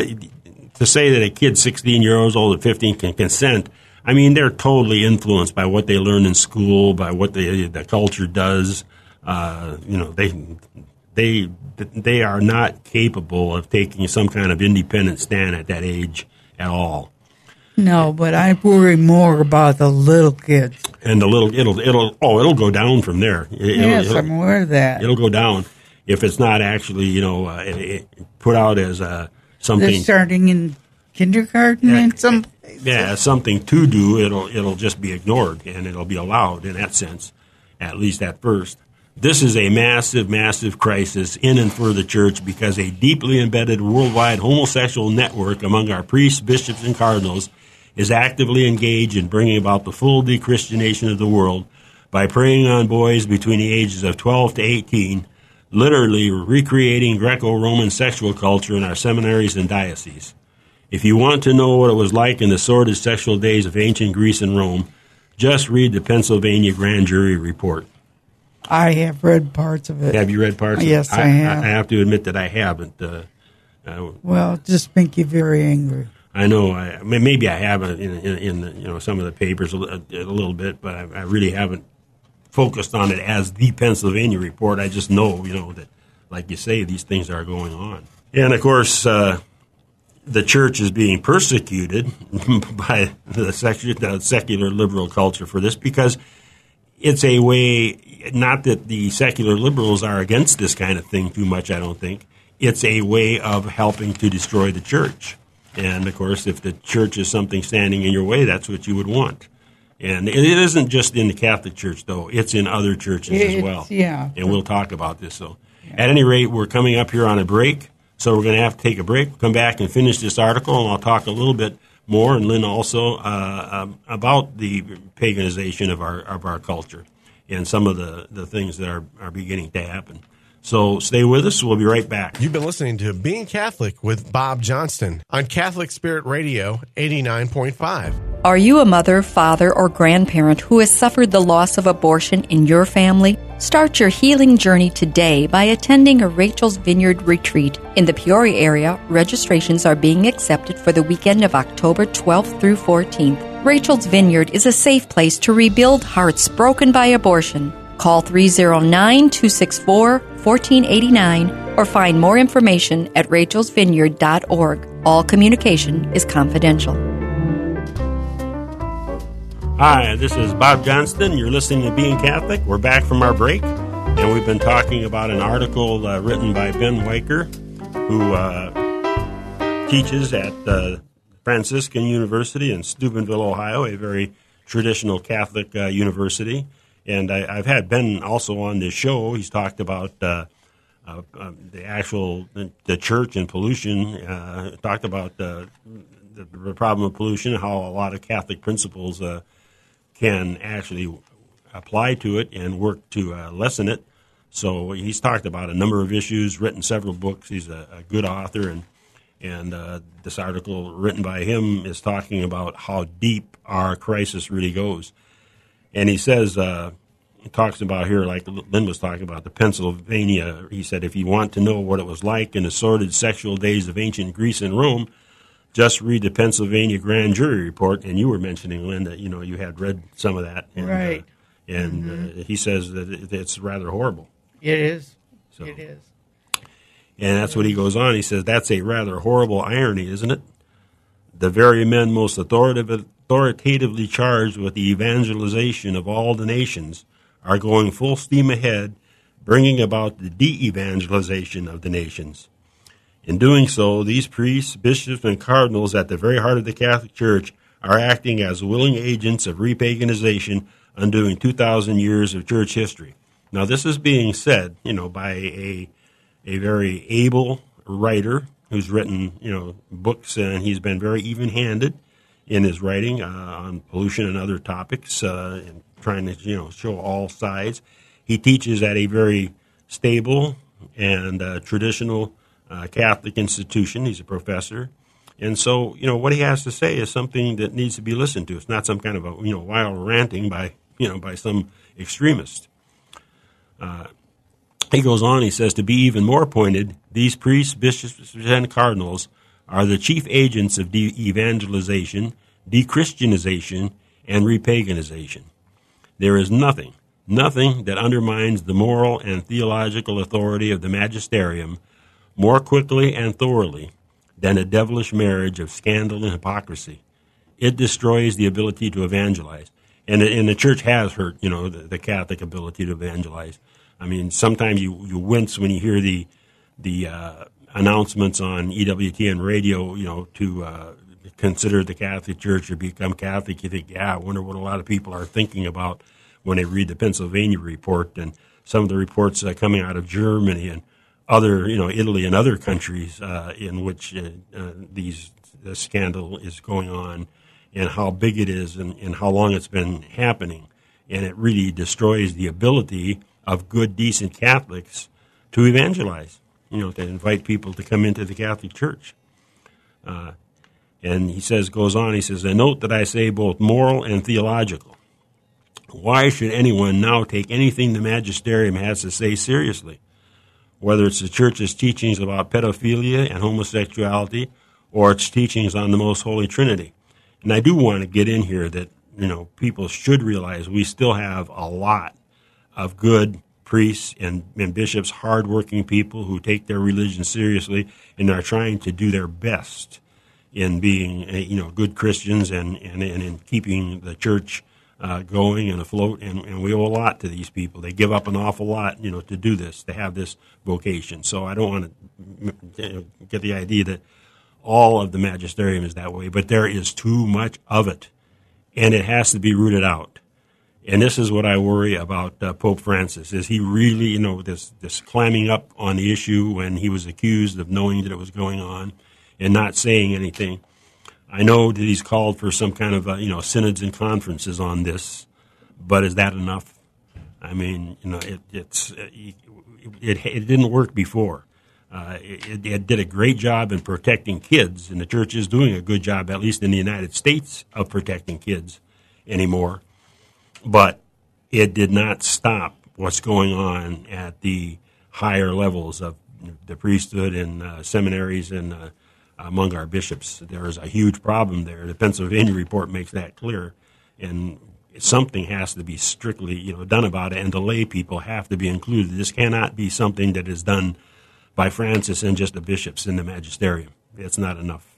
to say that a kid sixteen years old at fifteen can consent, I mean, they're totally influenced by what they learn in school, by what the, the culture does. Uh, you know, they they they are not capable of taking some kind of independent stand at that age at all. No, but I worry more about the little kids. And the little, it'll, it'll, oh, it'll go down from there. It, yes, it'll, I'm aware of that. It'll go down if it's not actually, you know, uh, it, it put out as uh, something. They're starting in kindergarten yeah, and some. Yeah, something to do. It'll, it'll just be ignored, and it'll be allowed in that sense, at least at first. This is a massive, massive crisis in and for the church because a deeply embedded worldwide homosexual network among our priests, bishops, and cardinals is actively engaged in bringing about the full de-Christianation of the world by preying on boys between the ages of twelve to eighteen, literally recreating Greco-Roman sexual culture in our seminaries and dioceses. If you want to know what it was like in the sordid sexual days of ancient Greece and Rome, just read the Pennsylvania Grand Jury Report. I have read parts of it. Have you read parts yes, of it? Yes, I have. I, I have to admit that I haven't. Uh, uh, well, it just make you very angry. I know. I, maybe I haven't in, in, in the, you know, some of the papers a, a little bit, but I, I really haven't focused on it as the Pennsylvania Report. I just know, you know, that, like you say, these things are going on. And, of course, uh, the church is being persecuted by the secular, the secular liberal culture for this because it's a way, not that the secular liberals are against this kind of thing too much, I don't think. It's a way of helping to destroy the church. And, of course, if the church is something standing in your way, that's what you would want. And it isn't just in the Catholic Church, though. It's in other churches it's, as well. Yeah. And we'll talk about this. So, yeah. At any rate, we're coming up here on a break, so we're going to have to take a break. We'll come back and finish this article, and I'll talk a little bit more, and Lynn also, uh, um, about the paganization of our of our culture and some of the, the things that are, are beginning to happen. So stay with us. We'll be right back. You've been listening to Being Catholic with Bob Johnston on Catholic Spirit Radio eighty-nine point five. Are you a mother, father, or grandparent who has suffered the loss of abortion in your family? Start your healing journey today by attending a Rachel's Vineyard retreat. In the Peoria area, registrations are being accepted for the weekend of October twelfth through fourteenth. Rachel's Vineyard is a safe place to rebuild hearts broken by abortion. Call three oh nine, two six four, one four eight nine or find more information at rachels vineyard dot org. All communication is confidential. Hi, this is Bob Johnston. You're listening to Being Catholic. We're back from our break, and we've been talking about an article uh, written by Ben Weicker, who uh, teaches at uh, Franciscan University in Steubenville, Ohio, a very traditional Catholic uh, university. And I, I've had Ben also on this show. He's talked about uh, uh, uh, the actual the church and pollution. Uh, talked about uh, the, the problem of pollution, how a lot of Catholic principles uh, can actually apply to it and work to uh, lessen it. So he's talked about a number of issues, written several books. He's a, a good author, and and uh, this article written by him is talking about how deep our crisis really goes. And he says, uh, he talks about here, like Lynn was talking about, the Pennsylvania. He said, if you want to know what it was like in the sordid sexual days of ancient Greece and Rome, just read the Pennsylvania Grand Jury Report. And you were mentioning, Lynn, that, you know, you had read some of that. And, right. Uh, and mm-hmm. uh, he says that it, it's rather horrible. It is. So, it is. And that's what he goes on. He says, that's a rather horrible irony, isn't it? The very men most authoritative authoritatively charged with the evangelization of all the nations are going full steam ahead, bringing about the de-evangelization of the nations. In doing so, these priests, bishops, and cardinals at the very heart of the Catholic Church are acting as willing agents of repaganization undoing two thousand years of church history. Now, this is being said, you know, by a a very able writer who's written, you know, books, and he's been very even-handed in his writing uh, on pollution and other topics, uh, and trying to, you know, show all sides. He teaches at a very stable and uh, traditional uh, Catholic institution. He's a professor. And so, you know, what he has to say is something that needs to be listened to. It's not some kind of a, you know, wild ranting by, you know, by some extremist. Uh, he goes on, he says, to be even more pointed, these priests, bishops, and cardinals are the chief agents of de-evangelization, de-Christianization, and repaganization. There is nothing, nothing that undermines the moral and theological authority of the magisterium more quickly and thoroughly than a devilish marriage of scandal and hypocrisy. It destroys the ability to evangelize. And, and the church has hurt, you know, the, the Catholic ability to evangelize. I mean, sometimes you, you wince when you hear the the uh, announcements on E W T N radio, you know, to uh, consider the Catholic Church or become Catholic. You think, yeah, I wonder what a lot of people are thinking about when they read the Pennsylvania report and some of the reports uh, coming out of Germany and other, you know, Italy and other countries uh, in which uh, uh, these this scandal is going on, and how big it is and, and how long it's been happening. And it really destroys the ability of good, decent Catholics to evangelize, you know, to invite people to come into the Catholic Church. Uh, and he says, goes on, he says, a note that I say both moral and theological. Why should anyone now take anything the magisterium has to say seriously? Whether it's the Church's teachings about pedophilia and homosexuality or its teachings on the Most Holy Trinity. And I do want to get in here that, you know, people should realize we still have a lot of good priests and, and bishops, hardworking people who take their religion seriously and are trying to do their best in being, you know, good Christians and, and, and in keeping the church uh, going and afloat. And, and we owe a lot to these people. They give up an awful lot, you know, to do this, to have this vocation. So I don't want to you know, get the idea that all of the magisterium is that way, but there is too much of it, and it has to be rooted out. And this is what I worry about uh, Pope Francis. Is he really, you know, this this climbing up on the issue when he was accused of knowing that it was going on and not saying anything? I know that he's called for some kind of, uh, you know, synods and conferences on this, but is that enough? I mean, you know, it, it's it, it, it didn't work before. Uh, it, it did a great job in protecting kids, and the church is doing a good job, at least in the United States, of protecting kids anymore. But it did not stop what's going on at the higher levels of the priesthood and uh, seminaries and uh, among our bishops. There is a huge problem there. The Pennsylvania report makes that clear, and something has to be strictly, you know, done about it, and the lay people have to be included. This cannot be something that is done by Francis and just the bishops in the magisterium. It's not enough.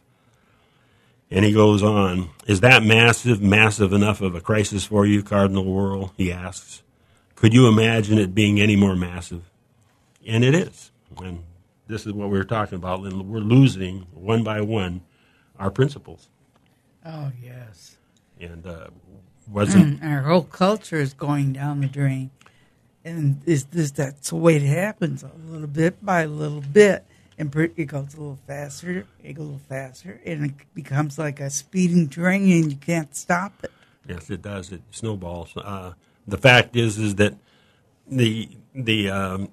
And he goes on, is that massive, massive enough of a crisis for you, Cardinal Wuerl? He asks. Could you imagine it being any more massive? And it is. And this is what we were talking about. We're losing, one by one, our principles. Oh, yes. And uh, wasn't... Our whole culture is going down the drain. And is this that's the way it happens, a little bit by a little bit. And it goes a little faster, it goes a little faster, and it becomes like a speeding train, and you can't stop it. Yes, it does. It snowballs. Uh, the fact is, is that the the um,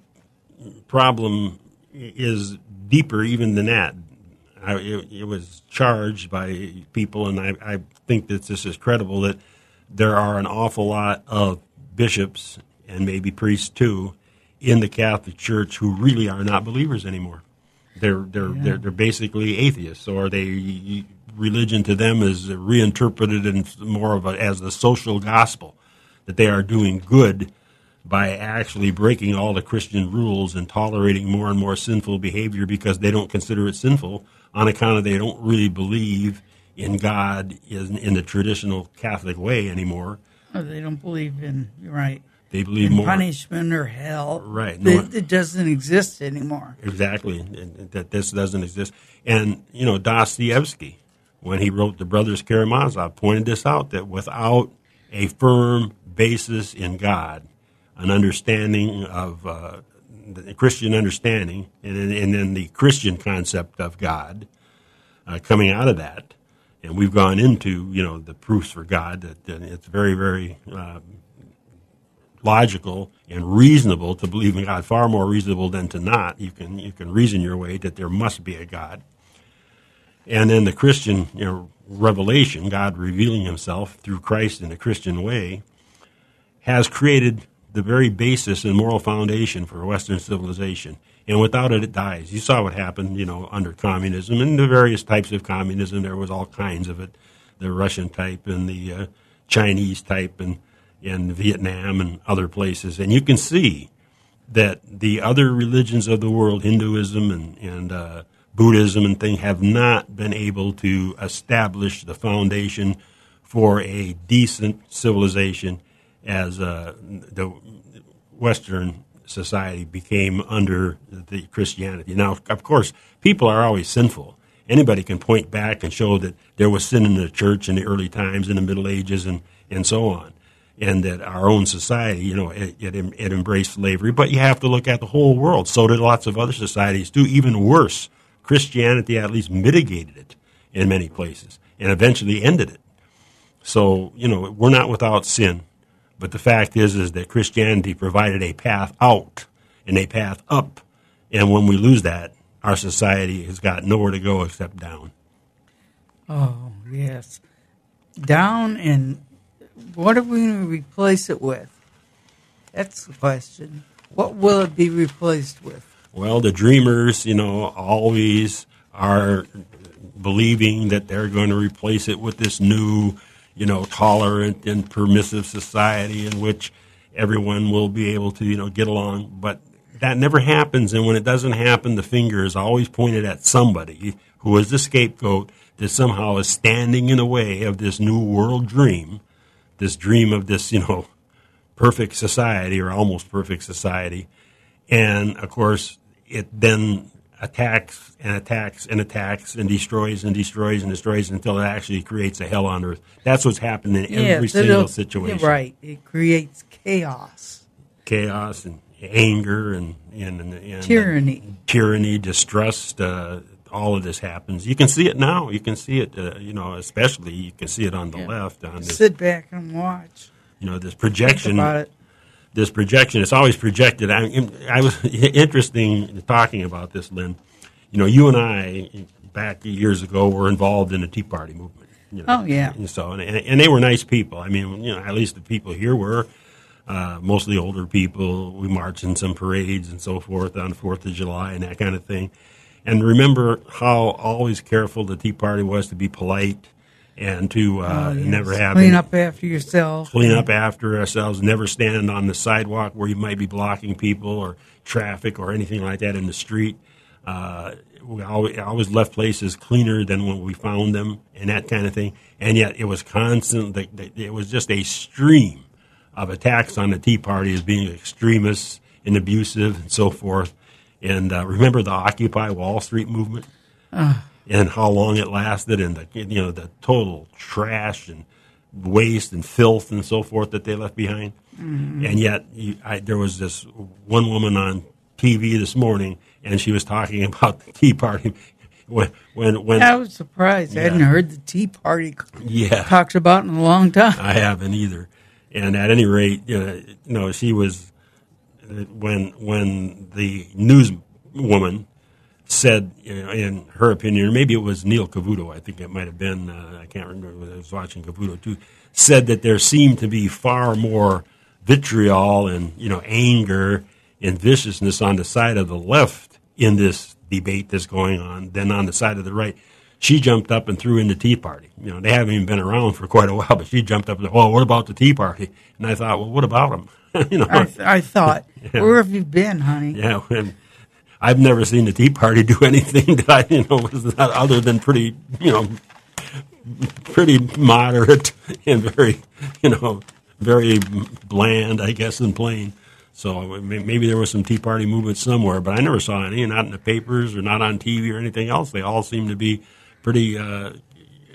problem is deeper even than that. I, it, it was charged by people, and I, I think that this is credible, that there are an awful lot of bishops and maybe priests too in the Catholic Church who really are not believers anymore. They're they're yeah. they're they're basically atheists, or they religion to them is reinterpreted in more of a, as the social gospel, that they are doing good by actually breaking all the Christian rules and tolerating more and more sinful behavior because they don't consider it sinful on account of they don't really believe in God in, in the traditional Catholic way anymore. Oh, they don't believe in, you're right. They believe in more punishment or hell. Right. No, it, it doesn't exist anymore. Exactly. That this doesn't exist. And, you know, Dostoevsky, when he wrote The Brothers Karamazov, pointed this out, that without a firm basis in God, an understanding of uh, the Christian understanding, and then, and then the Christian concept of God uh, coming out of that. And we've gone into, you know, the proofs for God that, that it's very, very uh, logical and reasonable to believe in God, far more reasonable than to not. You can you can reason your way that there must be a God. And then the Christian, you know, revelation, God revealing himself through Christ in a Christian way, has created the very basis and moral foundation for Western civilization. And without it, it dies. You saw what happened, you know, under communism and the various types of communism. There was all kinds of it, the Russian type and the uh, Chinese type and, and Vietnam and other places. And you can see that the other religions of the world, Hinduism and, and uh, Buddhism and things, have not been able to establish the foundation for a decent civilization as uh, the Western society became under the Christianity. Now, of course, people are always sinful. Anybody can point back and show that there was sin in the church in the early times, in the Middle Ages, and, and so on, and that our own society, you know, it, it, it embraced slavery. But you have to look at the whole world. So did lots of other societies do. Even worse, Christianity at least mitigated it in many places and eventually ended it. So, you know, we're not without sin. But the fact is, is that Christianity provided a path out and a path up. And when we lose that, our society has got nowhere to go except down. Oh, yes. Down, and what are we going to replace it with? That's the question. What will it be replaced with? Well, the dreamers, you know, always are believing that they're going to replace it with this new, you know, tolerant and permissive society in which everyone will be able to, you know, get along. But that never happens, and when it doesn't happen, the finger is always pointed at somebody who is the scapegoat that somehow is standing in the way of this new world dream, this dream of this, you know, perfect society or almost perfect society. And, of course, it then attacks and attacks and attacks and destroys and destroys and destroys until it actually creates a hell on earth. That's what's happened in every yes, single situation. You're right. It creates chaos. Chaos and anger and, and, and, and tyranny. Uh, tyranny, distrust, uh, all of this happens. You can see it now. You can see it, uh, you know, especially you can see it on the yeah. left. On this, Sit back and watch. You know, this projection. Think about it. This projection, it's always projected. I, I was interesting talking about this, Lynn. You know, you and I, back years ago, were involved in the Tea Party movement. You know, oh, yeah. And so, and, and they were nice people. I mean, you know, at least the people here were, uh, mostly older people. We marched in some parades and so forth on the fourth of July and that kind of thing. And remember how always careful the Tea Party was to be polite and to uh, oh, yes. never have clean any, up after yourself. Clean up after ourselves. Never stand on the sidewalk where you might be blocking people or traffic or anything like that in the street. Uh, we always, always left places cleaner than when we found them and that kind of thing. And yet it was constant. It was just a stream of attacks on the Tea Party as being extremists and abusive and so forth. And uh, remember the Occupy Wall Street movement? Uh. And how long it lasted, and the you know the total trash and waste and filth and so forth that they left behind. Mm-hmm. And yet, you, I, there was this one woman on T V this morning, and she was talking about the Tea Party. When when, when I was surprised, yeah. I hadn't heard the Tea Party yeah. talked about in a long time. I haven't either. And at any rate, you know, you know she was when when the newswoman said, you know, in her opinion, or maybe it was Neil Cavuto, I think it might have been, uh, I can't remember, I was watching Cavuto too, said that there seemed to be far more vitriol and, you know, anger and viciousness on the side of the left in this debate that's going on than on the side of the right. She jumped up and threw in the Tea Party. You know, they haven't even been around for quite a while, but she jumped up and said, well, what about the Tea Party? And I thought, well, what about them? you know, I, th- I thought, yeah. Where have you been, honey? Yeah, and I've never seen the Tea Party do anything that I, you know, was not other than pretty, you know, pretty moderate and very, you know, very bland, I guess, and plain. So maybe there was some Tea Party movement somewhere, but I never saw any, not in the papers or not on T V or anything else. They all seem to be pretty uh,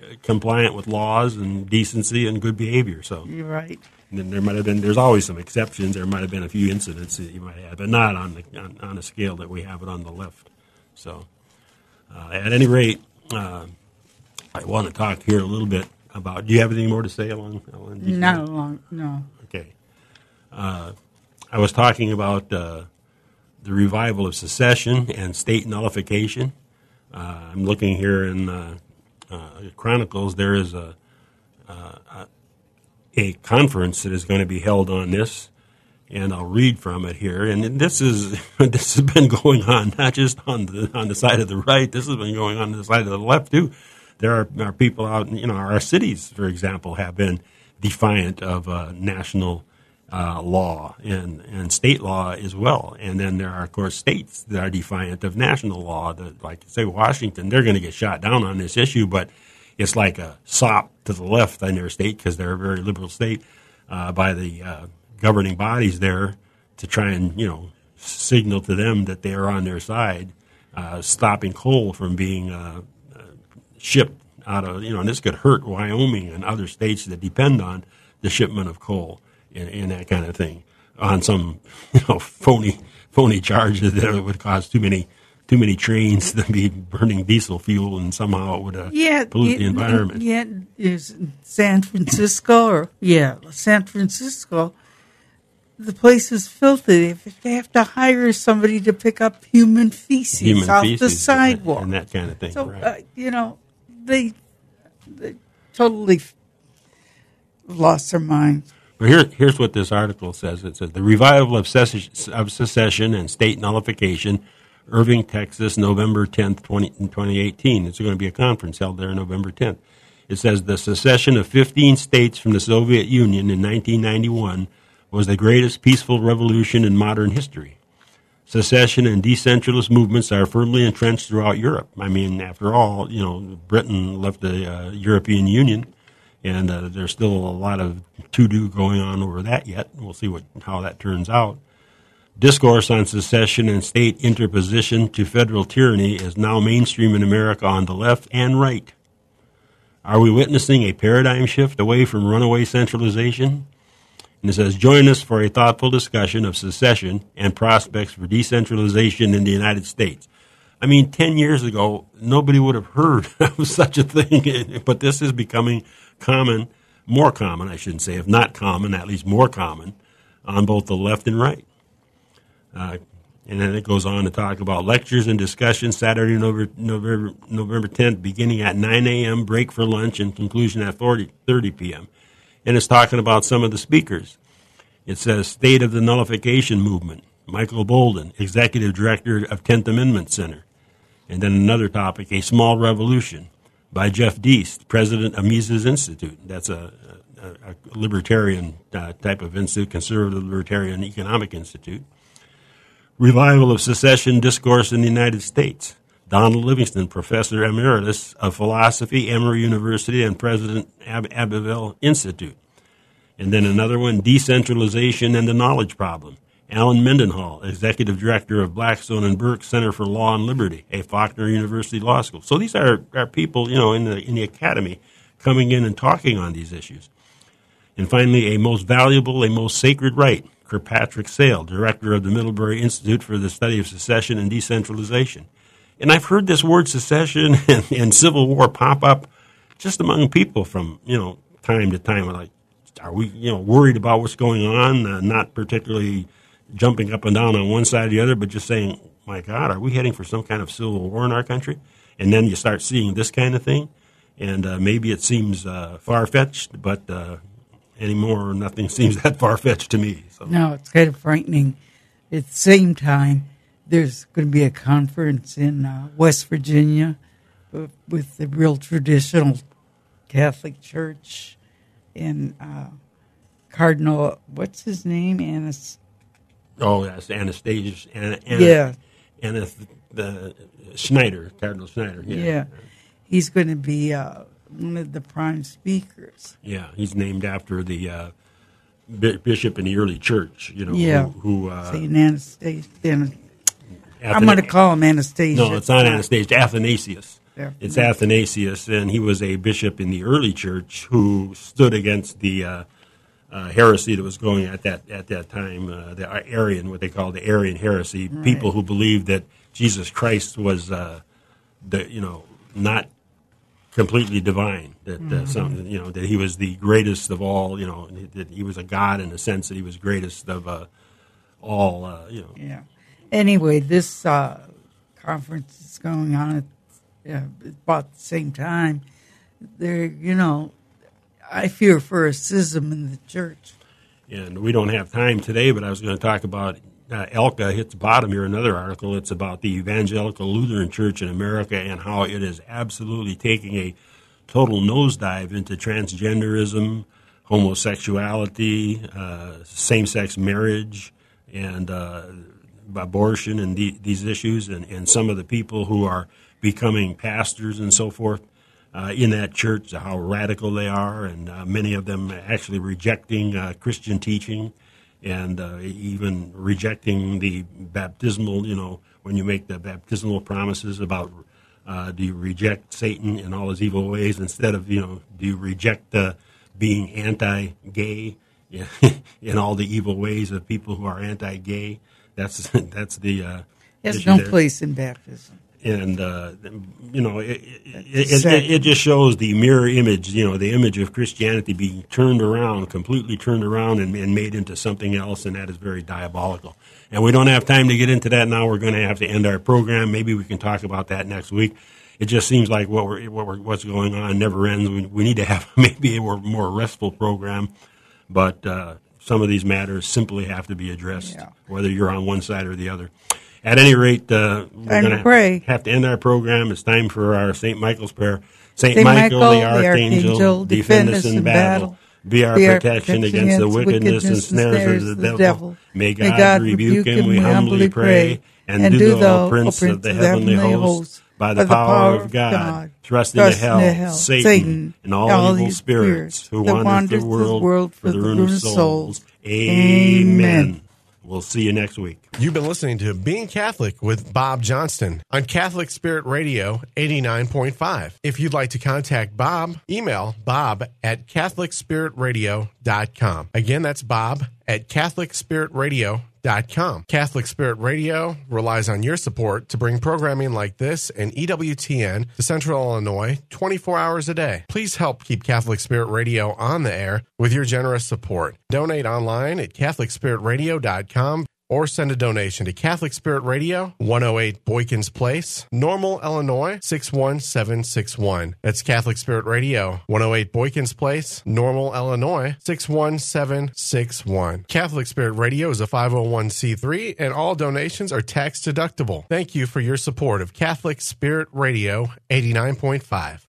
compliant with laws and decency and good behavior. So You're right. and then there might have been. There's always some exceptions. There might have been a few incidents that you might have, but not on the on, on a scale that we have it on the left. So, uh, at any rate, uh, I want to talk here a little bit about. Do you have anything more to say along? along these Not lines? long, no. Okay. Uh, I was talking about uh, the revival of secession and state nullification. Uh, I'm looking here in uh, uh, Chronicles. There is a, uh, a conference that is going to be held on this, and I'll read from it here. And this is this has been going on not just on the on the side of the right. This has been going on the side of the left too. There are, are people out, you know, our cities, for example, have been defiant of uh, national Uh, law and, and state law as well. And then there are, of course, states that are defiant of national law. That, like, say, Washington, they're going to get shot down on this issue, but it's like a sop to the left in their state because they're a very liberal state uh, by the uh, governing bodies there to try and, you know, signal to them that they are on their side, uh, stopping coal from being uh, uh, shipped out of, you know, and this could hurt Wyoming and other states that depend on the shipment of coal. And, and that kind of thing on some, you know, phony phony charges that it would cause too many too many trains to be burning diesel fuel and somehow it would uh, Yeah, pollute it, the environment. Yeah, is San Francisco or yeah, San Francisco. The place is filthy. If they have to hire somebody to pick up human feces Human off feces the sidewalk and that kind of thing. So right. uh, you know, they they totally lost their minds. Well, here, here's what this article says. It says, the revival of secession, of secession and state nullification, Irving, Texas, November tenth, twenty eighteen. It's going to be a conference held there November tenth. It says, the secession of fifteen states from the Soviet Union in nineteen ninety-one was the greatest peaceful revolution in modern history. Secession and decentralist movements are firmly entrenched throughout Europe. I mean, after all, you know, Britain left the uh, European Union. And uh, there's still a lot of to-do going on over that yet. We'll see what how that turns out. Discourse on secession and state interposition to federal tyranny is now mainstream in America on the left and right. Are we witnessing a paradigm shift away from runaway centralization? And it says, join us for a thoughtful discussion of secession and prospects for decentralization in the United States. I mean, ten years ago, nobody would have heard of such a thing, but this is becoming common, more common, I shouldn't say, if not common, at least more common, on both the left and right. Uh, and then it goes on to talk about lectures and discussions Saturday, November, November, November tenth, beginning at nine a.m., break for lunch, and conclusion at thirty p.m. And it's talking about some of the speakers. It says, State of the Nullification Movement, Michael Bolden, Executive Director of tenth Amendment Center. And then another topic, A Small Revolution, by Jeff Deist, president of Mises Institute. That's a, a, a libertarian uh, type of institute, conservative libertarian economic institute. Revival of secession discourse in the United States. Donald Livingston, professor emeritus of philosophy, Emory University, and president Ab- Abbeville Institute. And then another one, decentralization and the knowledge problem. Alan Mendenhall, executive director of Blackstone and Burke Center for Law and Liberty, a Faulkner University Law School. So these are, are people, you know, in the in the academy coming in and talking on these issues. And finally, a most valuable, a most sacred right, Kirkpatrick Sale, director of the Middlebury Institute for the Study of Secession and Decentralization. And I've heard this word secession and, and Civil War pop up just among people from, you know, time to time. We're like, are we, you know, worried about what's going on? Uh, not particularly jumping up and down on one side or the other, but just saying, my God, are we heading for some kind of civil war in our country? And then you start seeing this kind of thing, and uh, maybe it seems uh, far-fetched, but uh, anymore, nothing seems that far-fetched to me. So. No, it's kind of frightening. At the same time, there's going to be a conference in uh, West Virginia with, with the real traditional Catholic Church and uh, Cardinal, what's his name? Anas. Oh, yes, Anastasius. Anna, Anna, yeah. Anna, the Schneider, Cardinal Schneider. Yeah. yeah. He's going to be uh, one of the prime speakers. Yeah, he's named after the uh, bishop in the early church, you know, yeah. who... who uh, Saint Anastasius. I'm going to call him Anastasius. No, it's not Anastasius. Athanasius. It's Athanasius, and he was a bishop in the early church who stood against the uh, uh, heresy that was going at that at that time, uh, the Arian, what they call the Arian heresy, right. People who believed that Jesus Christ was, uh, the you know, not completely divine, that uh, mm-hmm. some, you know, that he was the greatest of all, you know, that he was a god in the sense that he was greatest of uh, all, uh, you know. Yeah. Anyway, this uh, conference is going on at uh, about the same time. There, you know, I fear for a schism in the church. And we don't have time today, but I was going to talk about uh, ELCA hits bottom here, another article. It's about the Evangelical Lutheran Church in America and how it is absolutely taking a total nosedive into transgenderism, homosexuality, uh, same-sex marriage, and uh, abortion and the, these issues, and, and some of the people who are becoming pastors and so forth uh, in that church, how radical they are, and uh, many of them actually rejecting uh, Christian teaching and uh, even rejecting the baptismal, you know, when you make the baptismal promises about uh, do you reject Satan and all his evil ways instead of, you know, do you reject uh, being anti-gay in all the evil ways of people who are anti-gay. That's that's the uh, There's issue no there. place in baptism. And, uh, you know, it it, it it just shows the mirror image, you know, the image of Christianity being turned around, completely turned around and, and made into something else, and that is very diabolical. And we don't have time to get into that now. We're going to have to end our program. Maybe we can talk about that next week. It just seems like what we're, what we're, what's going on never ends. We, we need to have maybe a more, more restful program, but uh, some of these matters simply have to be addressed, yeah. whether you're on one side or the other. At any rate, uh, we're going to have to end our program. It's time for our Saint Michael's prayer. Saint, Saint Michael, Michael, the Archangel, the Archangel defend us in battle. battle. Be our, Be our protection, protection against the wickedness, wickedness and snares of the devil. devil. May God, May God rebuke him, we humbly pray. And, and do thou, Prince of the heavenly host, by the power of God, God thrust into hell, hell Satan, Satan, and all, all evil spirits who wander the world, world for the ruin of souls. Amen. Amen. We'll see you next week. You've been listening to Being Catholic with Bob Johnston on Catholic Spirit Radio eighty-nine point five. If you'd like to contact Bob, email bob at catholic spirit radio dot com. Again, that's bob at catholic spirit radio dot com. Catholic Spirit Radio relies on your support to bring programming like this and E W T N to Central Illinois twenty-four hours a day. Please help keep Catholic Spirit Radio on the air with your generous support. Donate online at catholic spirit radio dot com or send a donation to Catholic Spirit Radio, one oh eight Boykins Place, Normal, Illinois, six one seven six one. That's Catholic Spirit Radio, one oh eight Boykins Place, Normal, Illinois, six one seven six one. Catholic Spirit Radio is a five oh one c three, and all donations are tax deductible. Thank you for your support of Catholic Spirit Radio eighty-nine point five.